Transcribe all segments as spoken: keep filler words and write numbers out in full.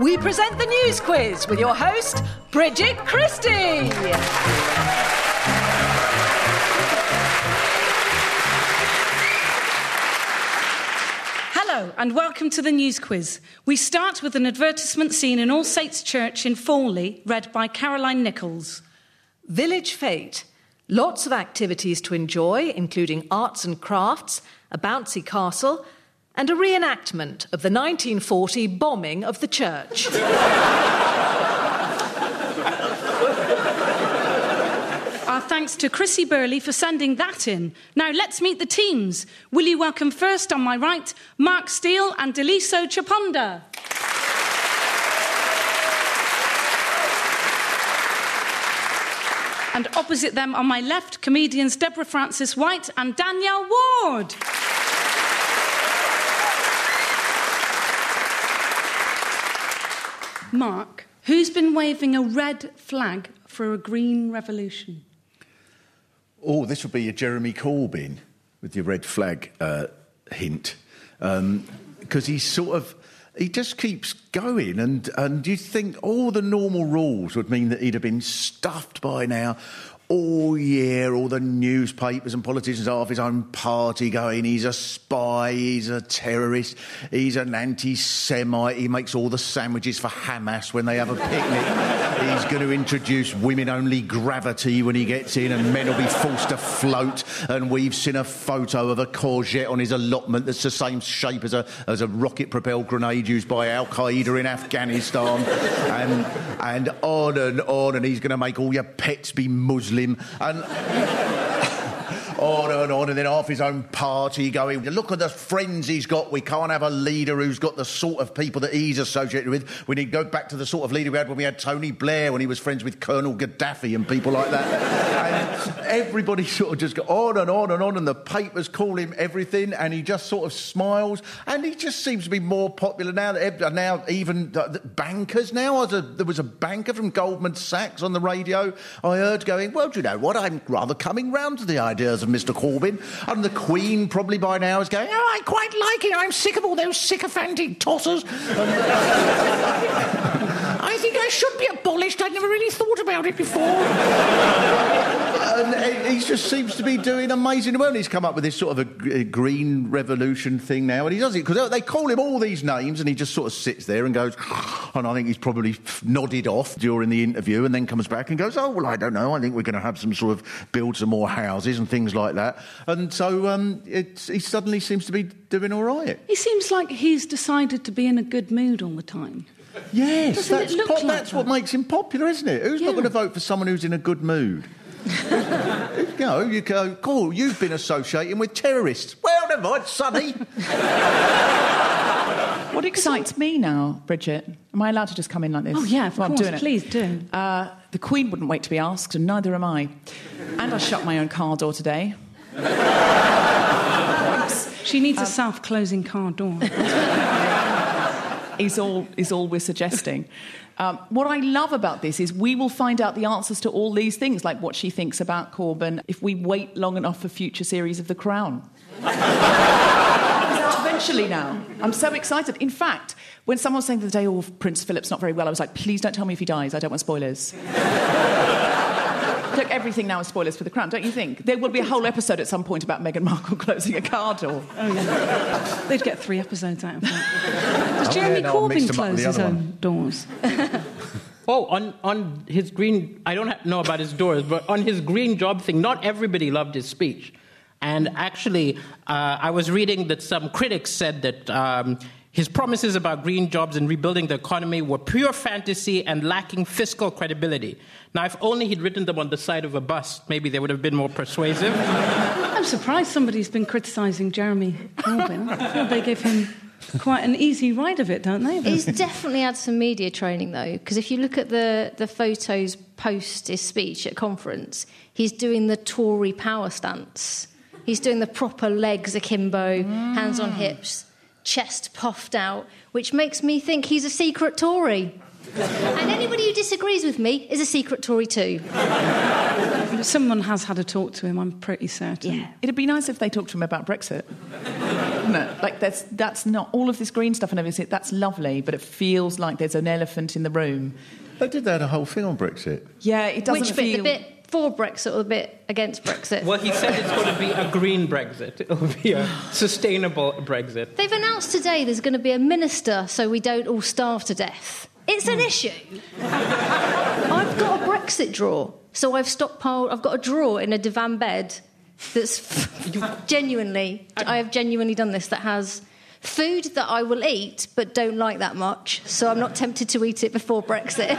we present the News Quiz with your host, Bridget Christie. Hello and welcome to the News Quiz. We start with an advertisement seen in All Saints Church in Fawley, read by Caroline Nichols. Village Fete. Lots of activities to enjoy, including arts and crafts, a bouncy castle, and a reenactment of the nineteen forty bombing of the church. Our thanks to Chrissy Burley for sending that in. Now let's meet the teams. Will you welcome first on my right, Mark Steele and Deliso Chaponda. And opposite them on my left, comedians Deborah Francis White and Danielle Ward. Mark, who's been waving a red flag for a green revolution? Oh, this would be a Jeremy Corbyn with your red flag uh, hint. Because um, he's sort of... He just keeps going, and, and you think all the normal rules would mean that he'd have been stuffed by now all year, all the newspapers and politicians have his own party going, he's a spy, he's a terrorist, he's an anti-Semite, he makes all the sandwiches for Hamas when they have a picnic, he's going to introduce women-only gravity when he gets in and men will be forced to float, and we've seen a photo of a courgette on his allotment that's the same shape as a, as a rocket-propelled grenade used by Al-Qaeda in Afghanistan, and, and on and on, and he's going to make all your pets be Muslim, and on and on, and then half his own party going, look at the friends he's got, we can't have a leader who's got the sort of people that he's associated with. We need to go back to the sort of leader we had when we had Tony Blair, when he was friends with Colonel Gaddafi and people like that. And everybody sort of just go on and on and on, and the papers call him everything, and he just sort of smiles, and he just seems to be more popular now. Now even bankers now, there was a banker from Goldman Sachs on the radio I heard going, well, do you know what, I'm rather coming round to the ideas of Mister Corbyn, and the Queen probably by now is going, oh, I quite like it, I'm sick of all those sycophantic tossers. I think I should be abolished, I'd never really thought about it before. And he just seems to be doing amazing well. He's come up with this sort of a, a green revolution thing now, and he does it because they call him all these names, and he just sort of sits there and goes, and I think he's probably nodded off during the interview, and then comes back and goes, oh, well, I don't know, I think we're going to have some sort of build some more houses and things like that. And so um, it's, he suddenly seems to be doing all right. He seems like he's decided to be in a good mood all the time. Yes, Doesn't that's, it look pop, like that's that? what makes him popular, isn't it? Who's Yeah. not going to vote for someone who's in a good mood? You know, you go, cool, you've been associating with terrorists. Well, never mind, Sonny. What excites me now, Bridget? Am I allowed to just come in like this? Oh, yeah, of well, course, I'm doing please it. do. Uh, the Queen wouldn't wait to be asked, and neither am I. And I shut my own car door today. She needs um, a self-closing car door. is all is all we're suggesting. Um, what I love about this is we will find out the answers to all these things, like what she thinks about Corbyn, if we wait long enough for future series of The Crown. Eventually now. I'm so excited. In fact, when someone was saying the other day, oh, Prince Philip's not very well, I was like, please don't tell me if he dies. I don't want spoilers. Look, everything now is spoilers for The Crown, don't you think? There will be a whole episode at some point about Meghan Markle closing a car door. Oh, yeah. They'd get three episodes out of that. Does Oh, Jeremy yeah, no, Corbyn close his own one. doors? Oh, on, on his green... I don't ha- know about his doors, but on his green job thing, not everybody loved his speech. And actually, uh, I was reading that some critics said that um, his promises about green jobs and rebuilding the economy were pure fantasy and lacking fiscal credibility. Now, if only he'd written them on the side of a bus, maybe they would have been more persuasive. I'm surprised somebody's been criticising Jeremy Corbyn. I feel they give him quite an easy ride of it, don't they? He's definitely had some media training, though, because if you look at the, the photos post his speech at conference, he's doing the Tory power stance. He's doing the proper legs akimbo, mm. hands on hips, chest puffed out, which makes me think he's a secret Tory. And anybody who disagrees with me is a secret Tory too. Someone has had a talk to him, I'm pretty certain. Yeah. It'd be nice if they talked to him about Brexit. wouldn't it? Like, that's, that's not... All of this green stuff and everything, that's lovely, but it feels like there's an elephant in the room. They did that a whole thing on Brexit. Yeah, it doesn't Which bit? feel... The bit for Brexit or the bit against Brexit? Well, he said it's going to be a green Brexit. It'll be a sustainable Brexit. They've announced today there's going to be a minister so we don't all starve to death. It's an issue. I've got a Brexit drawer, so I've stockpiled... I've got a drawer in a divan bed that's genuinely... I have genuinely done this, that has food that I will eat but don't like that much, so I'm not tempted to eat it before Brexit.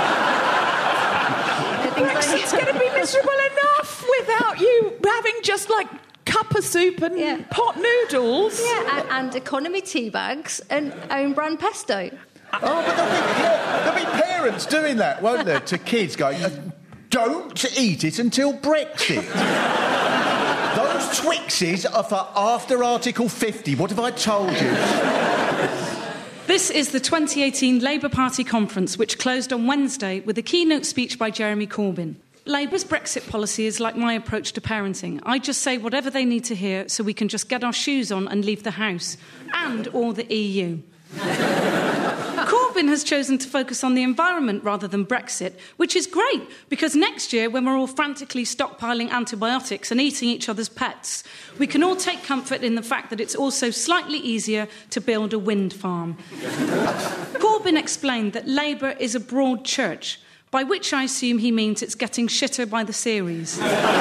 Brexit's going to be miserable enough without you having just, like, cup of soup and yeah. pot noodles. Yeah, and, and economy tea bags and own brand pesto. Oh, but there'll be, yeah, there'll be parents doing that, won't there, to kids going, don't eat it until Brexit. Those Twixes are for after Article fifty. What have I told you? This is the twenty eighteen Labour Party conference, which closed on Wednesday with a keynote speech by Jeremy Corbyn. Labour's Brexit policy is like my approach to parenting. I just say whatever they need to hear so we can just get our shoes on and leave the house, and or the E U. Corbyn has chosen to focus on the environment rather than Brexit, which is great, because next year, when we're all frantically stockpiling antibiotics and eating each other's pets, we can all take comfort in the fact that it's also slightly easier to build a wind farm. Corbyn explained that Labour is a broad church, by which I assume he means it's getting shitter by the series.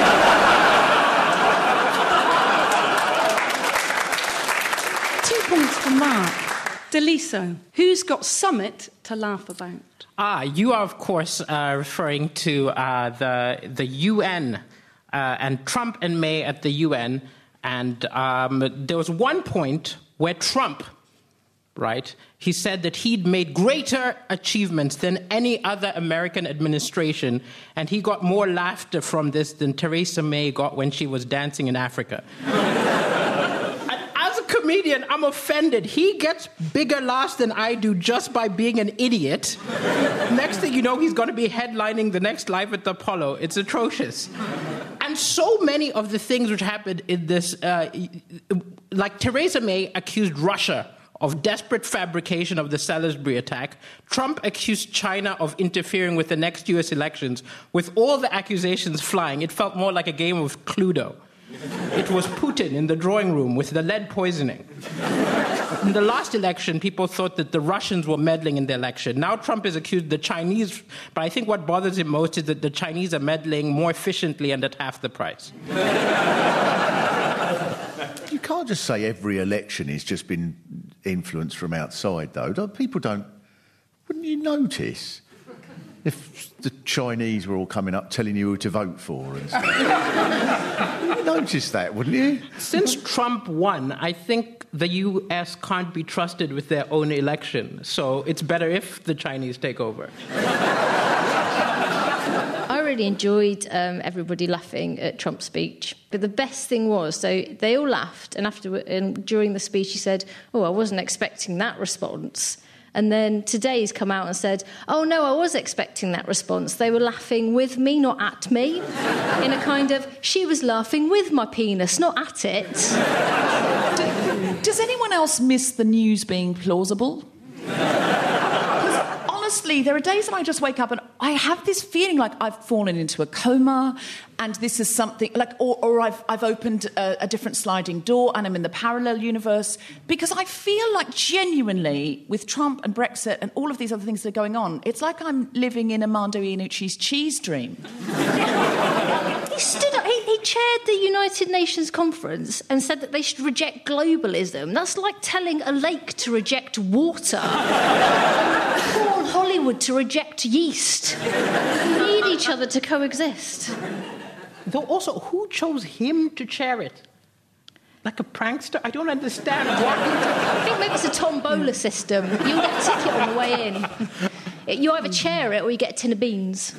Two points for Mark. Deliso, who's got summit to laugh about? Ah, you are, of course, uh, referring to uh, the, the U N uh, and Trump and May at the U N. And um, there was one point where Trump, right, he said that he'd made greater achievements than any other American administration, and he got more laughter from this than Theresa May got when she was dancing in Africa. Comedian, I'm offended. He gets bigger laughs than I do just by being an idiot. Next thing you know, he's going to be headlining the next Live at the Apollo. It's atrocious. And so many of the things which happened in this, uh, like Theresa May accused Russia of desperate fabrication of the Salisbury attack. Trump accused China of interfering with the next U S elections. With all the accusations flying, it felt more like a game of Cluedo. It was Putin in the drawing room with the lead poisoning. In the last election, people thought that the Russians were meddling in the election. Now Trump is accused of the Chinese, but I think what bothers him most is that the Chinese are meddling more efficiently and at half the price. You can't just say every election has just been influenced from outside, though. People don't... Wouldn't you notice if the Chinese were all coming up telling you who to vote for and stuff? You'd notice that, wouldn't you? Since Trump won, I think the U S can't be trusted with their own election. So it's better if the Chinese take over. I really enjoyed um, everybody laughing at Trump's speech. But the best thing was, so they all laughed, and after and during the speech he said, oh, I wasn't expecting that response. And then today he's come out and said, oh, no, I was expecting that response. They were laughing with me, not at me. In a kind of, she was laughing with my penis, not at it. Does anyone else miss the news being plausible? Honestly, there are days when I just wake up and I have this feeling like I've fallen into a coma and this is something like, or, or I've, I've opened a, a different sliding door and I'm in the parallel universe, because I feel like genuinely with Trump and Brexit and all of these other things that are going on, it's like I'm living in Armando Iannucci's cheese dream. He stood up, he, he chaired the United Nations conference and said that they should reject globalism. That's like telling a lake to reject water. Or Hollywood to reject yeast. We need each other to coexist. Though also, who chose him to chair it? Like a prankster? I don't understand. What? I think maybe it's a tombola system. You'll get a ticket on the way in. You either chair it or you get a tin of beans.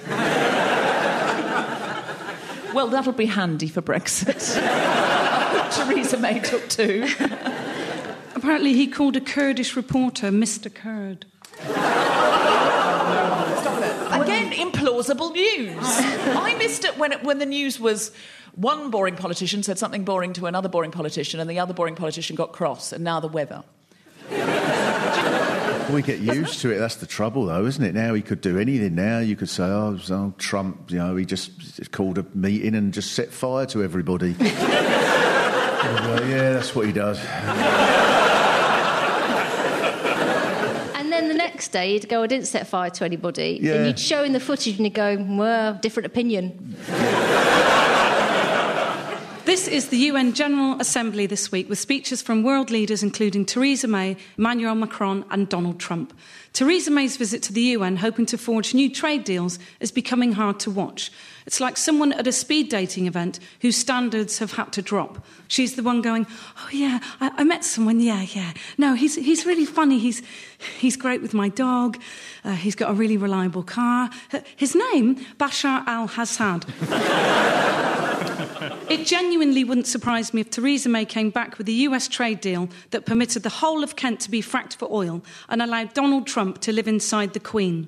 Well, that'll be handy for Brexit. Theresa May took two. Apparently he called a Kurdish reporter Mister Kurd. Again, implausible. plausible news. I missed it when, it when the news was one boring politician said something boring to another boring politician and the other boring politician got cross, and now the weather. We get used to it. That's the trouble, though, isn't it? Now he could do anything. Now you could say, oh, oh Trump, you know, he just called a meeting and just set fire to everybody. Well, yeah, that's what he does. And then the next day he'd go, I didn't set fire to anybody. Yeah. And you'd show him the footage and he'd go, well, different opinion. This is the U N General Assembly this week with speeches from world leaders including Theresa May, Emmanuel Macron and Donald Trump. Theresa May's visit to the U N, hoping to forge new trade deals, is becoming hard to watch. It's like someone at a speed dating event whose standards have had to drop. She's the one going, oh, yeah, I, I met someone, yeah, yeah. No, he's he's really funny. He's he's great with my dog. Uh, he's got a really reliable car. Uh, his name, Bashar al-Assad. It genuinely wouldn't surprise me if Theresa May came back with a U S trade deal that permitted the whole of Kent to be fracked for oil and allowed Donald Trump to live inside the Queen.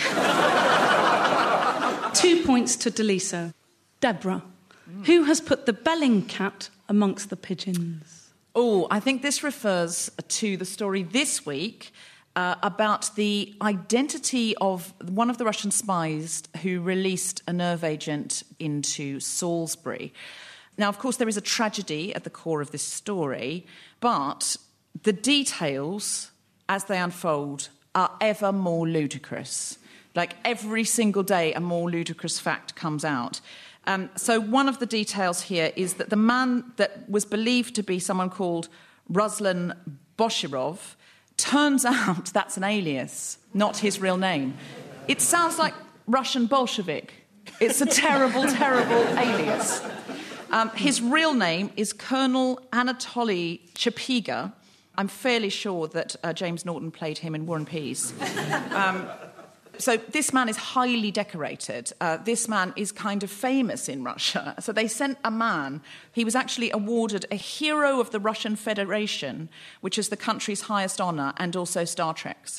Two points to Deliso. Deborah, mm. who has put the Bellingcat amongst the pigeons? Oh, I think this refers to the story this week uh, about the identity of one of the Russian spies who released a nerve agent into Salisbury. Now, of course, there is a tragedy at the core of this story, but the details, as they unfold, are ever more ludicrous. Like, every single day, a more ludicrous fact comes out. Um, so one of the details here is that the man that was believed to be someone called Ruslan Boshirov, turns out that's an alias, not his real name. It sounds like Russian Bolshevik. It's a terrible, terrible alias. Um, his real name is Colonel Anatoly Chapiga. I'm fairly sure that uh, James Norton played him in War and Peace. Um, so this man is highly decorated. Uh, this man is kind of famous in Russia. So they sent a man. He was actually awarded a Hero of the Russian Federation, which is the country's highest honour, and also Star Trek's.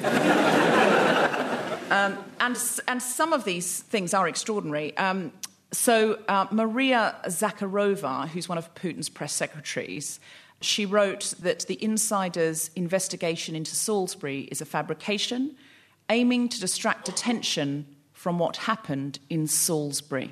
um, and, and some of these things are extraordinary. Um, so uh, Maria Zakharova, who's one of Putin's press secretaries, she wrote that the insider's investigation into Salisbury is a fabrication aiming to distract attention from what happened in Salisbury.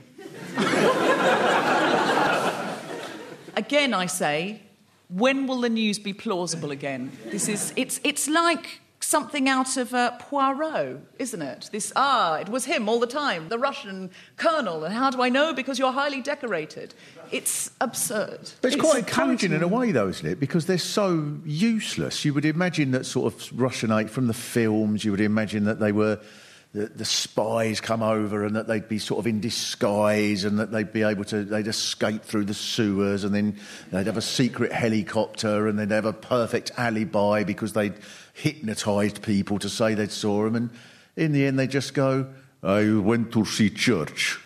Again, I say, when will the news be plausible again? This is, it's, it's like something out of uh, Poirot, isn't it? This, ah, it was him all the time, the Russian colonel, and how do I know? Because you're highly decorated. It's absurd. But it's, it's quite encouraging in a way, though, isn't it? Because they're so useless. You would imagine that sort of Russianate from the films, you would imagine that they were... The, the spies come over and that they'd be sort of in disguise and that they'd be able to... They'd escape through the sewers and then they'd have a secret helicopter and they'd have a perfect alibi because they'd hypnotised people to say they'd saw them. And in the end, they just go, I went to see church.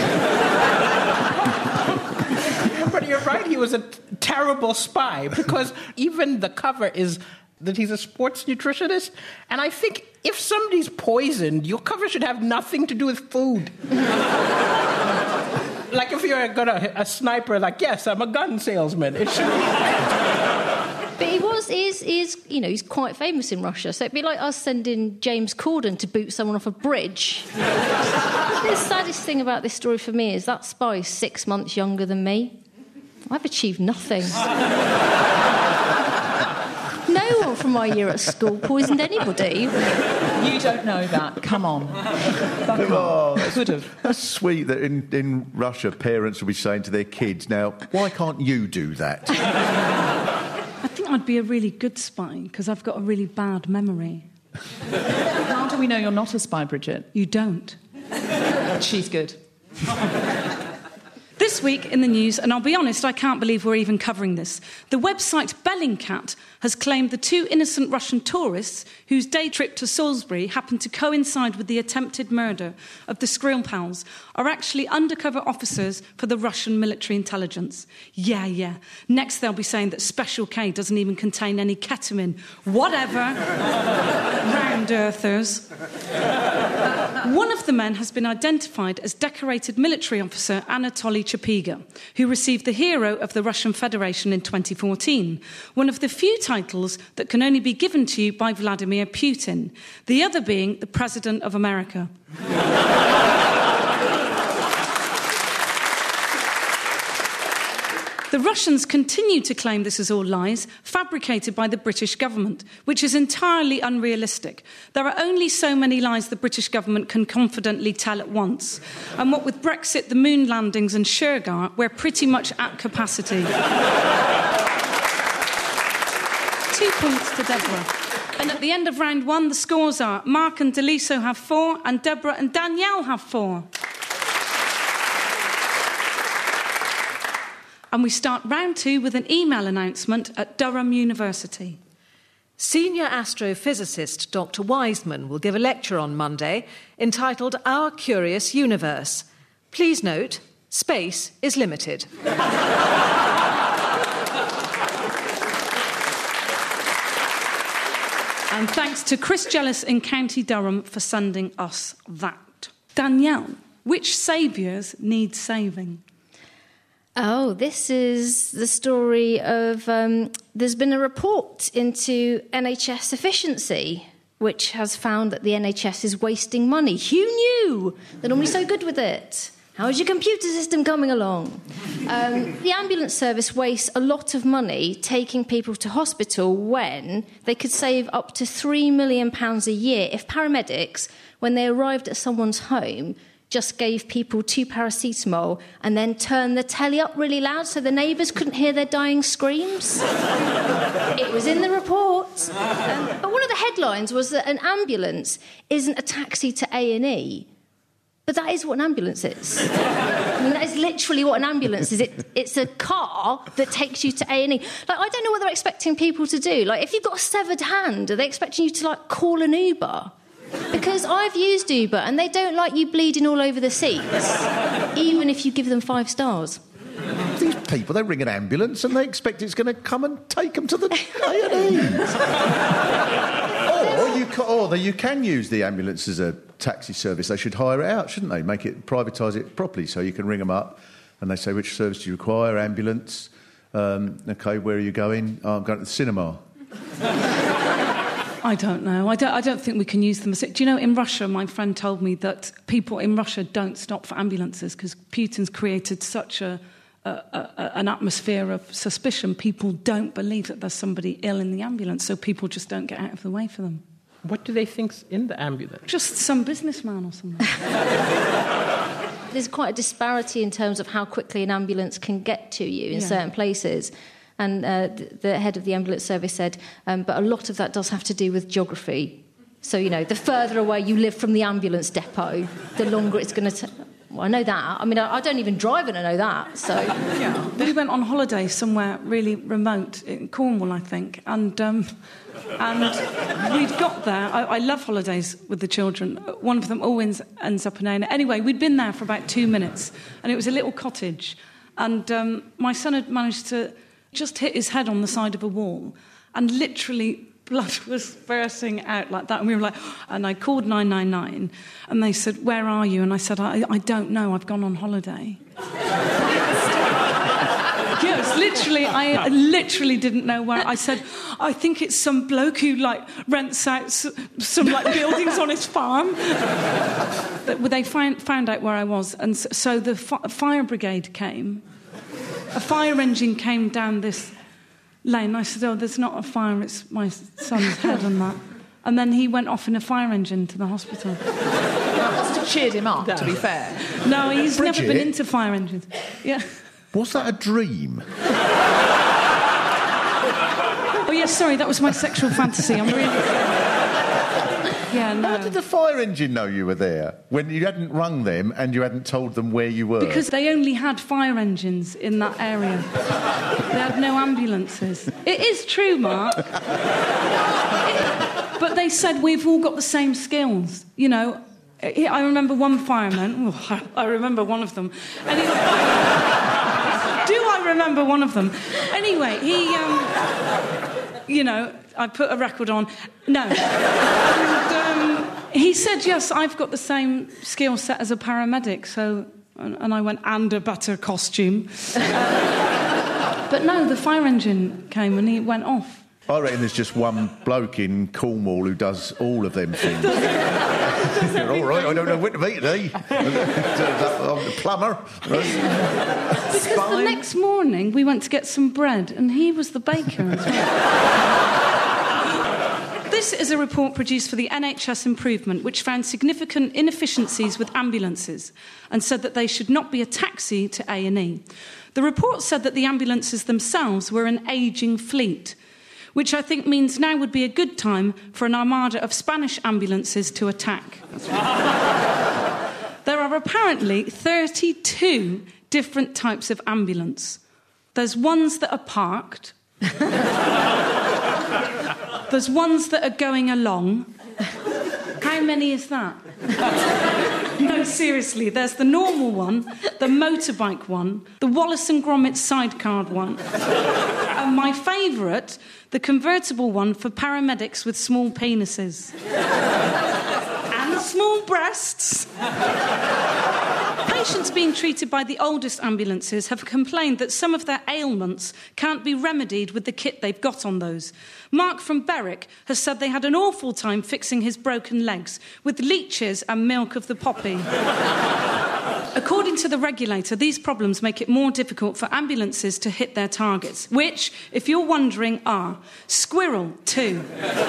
But you're right, he was a t- terrible spy because even the cover is that he's a sports nutritionist. And I think if somebody's poisoned, your cover should have nothing to do with food. Like if you're a, a, a sniper, like, yes, I'm a gun salesman. It should be... But he was, he is, he is, you know, he's quite famous in Russia. So it'd be like us sending James Corden to boot someone off a bridge. The saddest thing about this story for me is that spy's six months younger than me. I've achieved nothing. No one from my year at school poisoned anybody. You don't know that. Come on. Oh, could have. That's sweet that in, in Russia parents will be saying to their kids, now, why can't you do that? I think I'd be a really good spy because I've got a really bad memory. How do we know you're not a spy, Bridget? You don't. She's good. This week in the news, and I'll be honest, I can't believe we're even covering this, the website Bellingcat has claimed the two innocent Russian tourists whose day trip to Salisbury happened to coincide with the attempted murder of the Skripals are actually undercover officers for the Russian military intelligence. Yeah, yeah. Next they'll be saying that Special K doesn't even contain any ketamine. Whatever. Round earthers. One of the men has been identified as decorated military officer Anatoly Chapiga, who received the Hero of the Russian Federation in twenty fourteen, one of the few titles that can only be given to you by Vladimir Putin, the other being the President of America. The Russians continue to claim this is all lies, fabricated by the British government, which is entirely unrealistic. There are only so many lies the British government can confidently tell at once. And what with Brexit, the moon landings and Shergar, we're pretty much at capacity. Two points to Deborah. And at the end of round one, the scores are Mark and Deliso have four, and Deborah and Danielle have four. And we start round two with an email announcement at Durham University. Senior astrophysicist Doctor Wiseman will give a lecture on Monday entitled Our Curious Universe. Please note, space is limited. And thanks to Chris Jellis in County Durham for sending us that. Danielle, which saviours need saving? Oh, this is the story of... Um, there's been a report into N H S efficiency, which has found that the N H S is wasting money. Who knew? They're normally so good with it. How is your computer system coming along? Um, the ambulance service wastes a lot of money taking people to hospital when they could save up to three million pounds a year if paramedics, when they arrived at someone's home, just gave people two paracetamol and then turned the telly up really loud so the neighbours couldn't hear their dying screams. It was in the report. Um, but one of the headlines was that an ambulance isn't a taxi to A and E. But that is what an ambulance is. I mean, that is literally what an ambulance is. It, it's a car that takes you to A and E. Like, I don't know what they're expecting people to do. Like, if you've got a severed hand, are they expecting you to, like, call an Uber? Because I've used Uber and they don't like you bleeding all over the seats, even if you give them five stars. These people, they ring an ambulance and they expect it's going to come and take them to the A and E. or, you can, or you can use the ambulance as a taxi service. They should hire it out, shouldn't they? Make it, privatise it properly so you can ring them up and they say, which service do you require? Ambulance. Um, OK, where are you going? Oh, I'm going to the cinema. I don't know. I don't, I don't think we can use them as... Do you know, in Russia, my friend told me that people in Russia don't stop for ambulances because Putin's created such a, a, a, an atmosphere of suspicion. People don't believe that there's somebody ill in the ambulance, so people just don't get out of the way for them. What do they think's in the ambulance? Just some businessman or something. There's quite a disparity in terms of how quickly an ambulance can get to you in yeah. certain places. And uh, the head of the ambulance service said, um, but a lot of that does have to do with geography. So, you know, the further away you live from the ambulance depot, the longer it's going to take. Well, I know that. I mean, I, I don't even drive and I know that, so... Yeah. We went on holiday somewhere really remote, in Cornwall, I think, and... Um, and we'd got there. I, I love holidays with the children. One of them always ends up in A and E. Anyway, we'd been there for about two minutes, and it was a little cottage. And um, my son had managed to just hit his head on the side of a wall, and literally blood was bursting out like that. And we were like... And I called nine nine nine, and they said, where are you? And I said, I, I don't know, I've gone on holiday. Yes, literally, I literally didn't know where. I said, I think it's some bloke who, like, rents out some, like, buildings on his farm. But they find, found out where I was, and so the fi- fire brigade came. A fire engine came down this lane. I said, oh, there's not a fire, it's my son's head on that. And then he went off in a fire engine to the hospital. That must have cheered him up, to be fair. No, he's Bridget? never been into fire engines. Yeah. Was that a dream? Oh, yes, sorry, that was my sexual fantasy. I'm really... Yeah, no. How did the fire engine know you were there when you hadn't rung them and you hadn't told them where you were? Because they only had fire engines in that area. They had no ambulances. It is true, Mark. It... But they said we've all got the same skills, you know. I remember one fireman... Oh, I remember one of them. Anyway, do I remember one of them? Anyway, he... Um, you know, I put a record on... No. And, um, He said, yes, I've got the same skill set as a paramedic, so... And I went, and a better costume. Uh, but no, the fire engine came and he went off. I reckon there's just one bloke in Cornwall who does all of them things. You're all right, I don't know what to be today. I'm the plumber. Because the next morning we went to get some bread and he was the baker as well. This is a report produced for the N H S Improvement, which found significant inefficiencies with ambulances and said that they should not be a taxi to A and E. The report said that the ambulances themselves were an ageing fleet, which I think means now would be a good time for an armada of Spanish ambulances to attack. There are apparently thirty-two different types of ambulance. There's ones that are parked. There's ones that are going along. How many is that? No, seriously, there's the normal one, the motorbike one, the Wallace and Gromit sidecar one, and my favourite, the convertible one for paramedics with small penises. And small breasts. Patients being treated by the oldest ambulances have complained that some of their ailments can't be remedied with the kit they've got on those. Mark from Berwick has said they had an awful time fixing his broken legs with leeches and milk of the poppy. According to the regulator, these problems make it more difficult for ambulances to hit their targets, which, if you're wondering, are squirrel, two.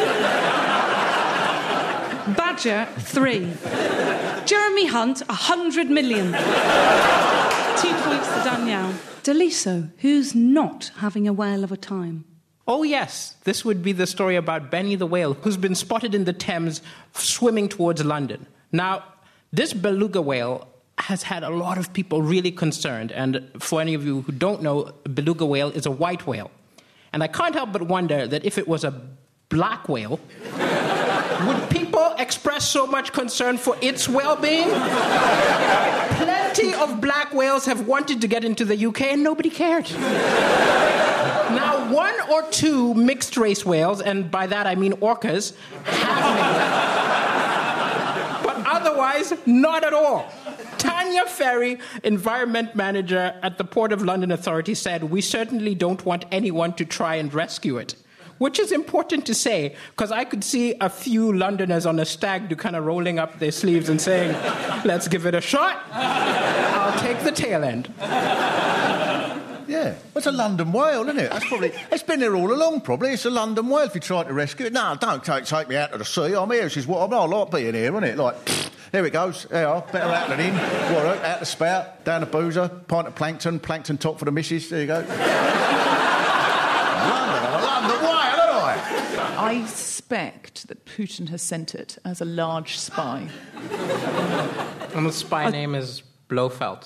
Badger, three. Jeremy Hunt, a hundred million. Two points to Danielle. Daliso, who's not having a whale of a time? Oh, yes. This would be the story about Benny the whale, who's been spotted in the Thames swimming towards London. Now, this beluga whale has had a lot of people really concerned. And for any of you who don't know, a beluga whale is a white whale. And I can't help but wonder that if it was a black whale, would people express so much concern for its well-being? Plenty of black whales have wanted to get into the U K and nobody cared. Now, one or two mixed-race whales, and by that I mean orcas, have made it. But otherwise, not at all. Tanya Ferry, environment manager at the Port of London Authority, said, "We certainly don't want anyone to try and rescue it." Which is important to say, because I could see a few Londoners on a stag do kind of rolling up their sleeves and saying, let's give it a shot. I'll take the tail end. Yeah, it's a London whale, isn't it? That's probably, it's been there all along, probably. It's a London whale if you try to rescue it. No, don't take, take me out to the sea. I'm here. This is what I'm, I like being here, isn't it? Like, here it goes. There you are. Better out than in. Right, out the spout, down the boozer, pint of plankton, plankton top for the missus. There you go. London, I'm a London whale, aren't I? I suspect that Putin has sent it as a large spy. And the spy I... name is Blofeld.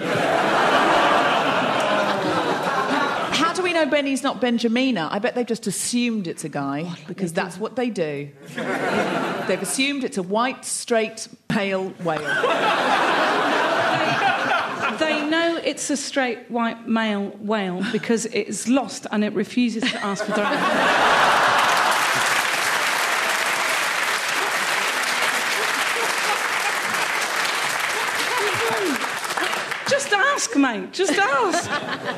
How do we know Benny's not Benjamina? I bet they've just assumed it's a guy, because that's what they do. They've assumed it's a white, straight, pale whale. They know it's a straight, white, male whale because it's lost and it refuses to ask for directions. Just ask, mate. Just ask.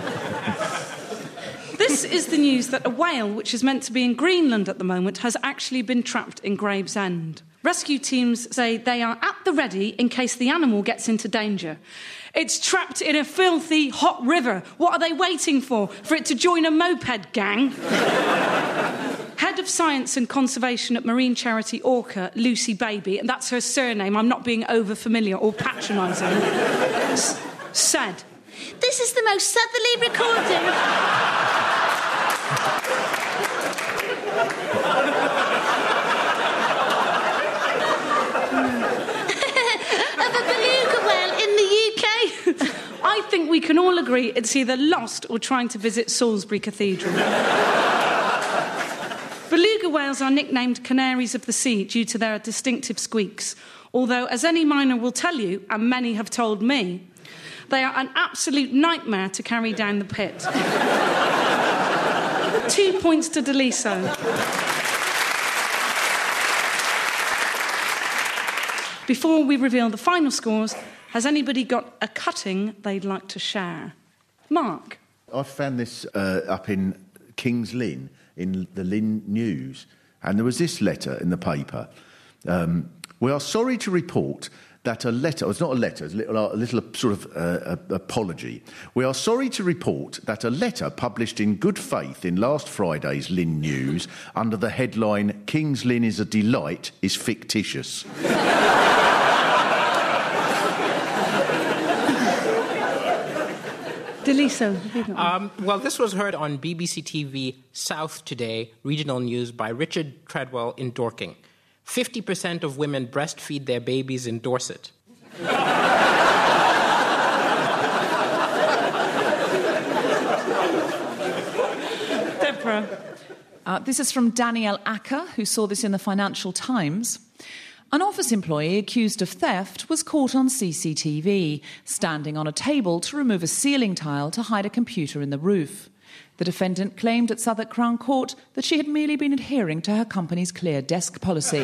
This is the news that a whale, which is meant to be in Greenland at the moment, has actually been trapped in Gravesend. Rescue teams say they are at the ready in case the animal gets into danger. It's trapped in a filthy, hot river. What are they waiting for? For it to join a moped gang? Head of Science and Conservation at marine charity Orca, Lucy Baby, and that's her surname, I'm not being over-familiar or patronising, s- said, "This is the most southerly recording of a beluga whale in the U K. I think we can all agree it's either lost or trying to visit Salisbury Cathedral." Beluga whales are nicknamed canaries of the sea due to their distinctive squeaks, although, as any miner will tell you, and many have told me, they are an absolute nightmare to carry down the pit. Two points to Daliso. Before we reveal the final scores, has anybody got a cutting they'd like to share? Mark? I found this uh, up in King's Lynn, in the Lynn News, and there was this letter in the paper. Um, we are sorry to report that a letter, it's not a letter, it's a little, a little sort of uh, a, apology. We are sorry to report that a letter published in good faith in last Friday's Lynn News under the headline, King's Lynn is a delight, is fictitious. Deliso. Um, well, this was heard on B B C T V South Today, regional news by Richard Treadwell in Dorking. fifty percent of women breastfeed their babies in Dorset. Deborah. Uh, this is from Danielle Acker, who saw this in the Financial Times. An office employee accused of theft was caught on C C T V, standing on a table to remove a ceiling tile to hide a computer in the roof. The defendant claimed at Southwark Crown Court that she had merely been adhering to her company's clear desk policy.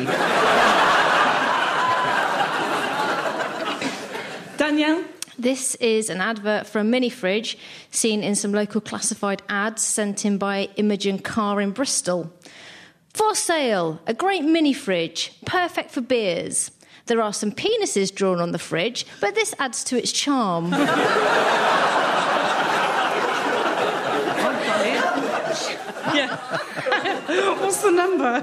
Danielle? This is an advert for a mini fridge seen in some local classified ads sent in by Imogen Carr in Bristol. For sale, a great mini fridge, perfect for beers. There are some penises drawn on the fridge, but this adds to its charm. Yeah. What's the number?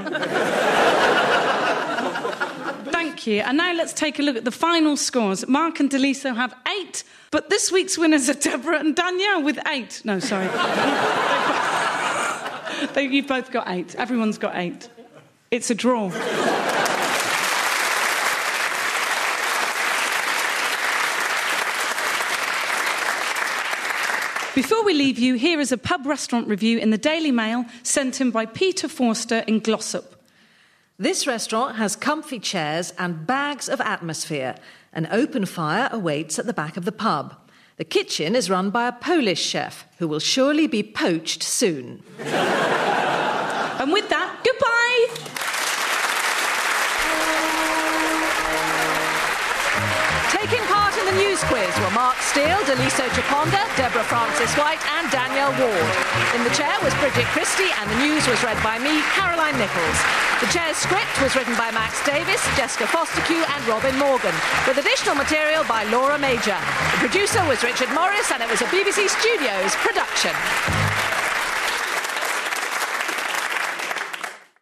Thank you. And now let's take a look at the final scores. Mark and Deliso have eight, but this week's winners are Deborah and Danielle with eight. No, sorry. they, you've both got eight. Everyone's got eight. It's a draw. Before we leave you, here is a pub restaurant review in the Daily Mail sent in by Peter Forster in Glossop. This restaurant has comfy chairs and bags of atmosphere. An open fire awaits at the back of the pub. The kitchen is run by a Polish chef who will surely be poached soon. And with that, goodbye! Taking part in the news quiz were Mark Steele, Deliso Chaponda, Deborah Francis-White and Danielle Ward. In the chair was Bridget Christie and the news was read by me, Caroline Nichols. The chair's script was written by Max Davis, Jessica Fosterkew and Robin Morgan, with additional material by Laura Major. The producer was Richard Morris and it was a B B C Studios production.